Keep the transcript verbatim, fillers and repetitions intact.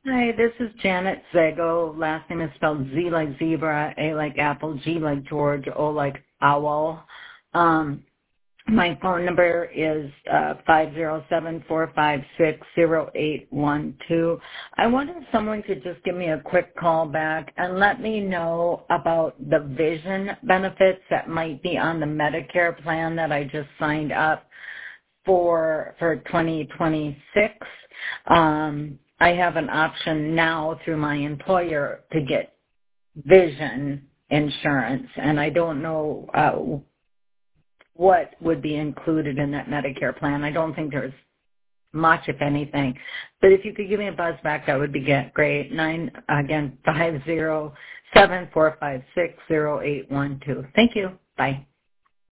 Hi, this is Janet Zago. Last name is spelled Z like zebra, A like apple, G like George, O like owl. Um, my phone number is uh, five zero seven, four five six, zero eight one two. I wonder if someone could just give me a quick call back and let me know about the vision benefits that might be on the Medicare plan that I just signed up for for twenty twenty-six. Um, I have an option now through my employer to get vision insurance, and I don't know uh, what would be included in that Medicare plan. I don't think there's much, if anything. But if you could give me a buzz back, that would be get- great. Nine again, five zero seven four five six zero eight one two. Thank you. Bye.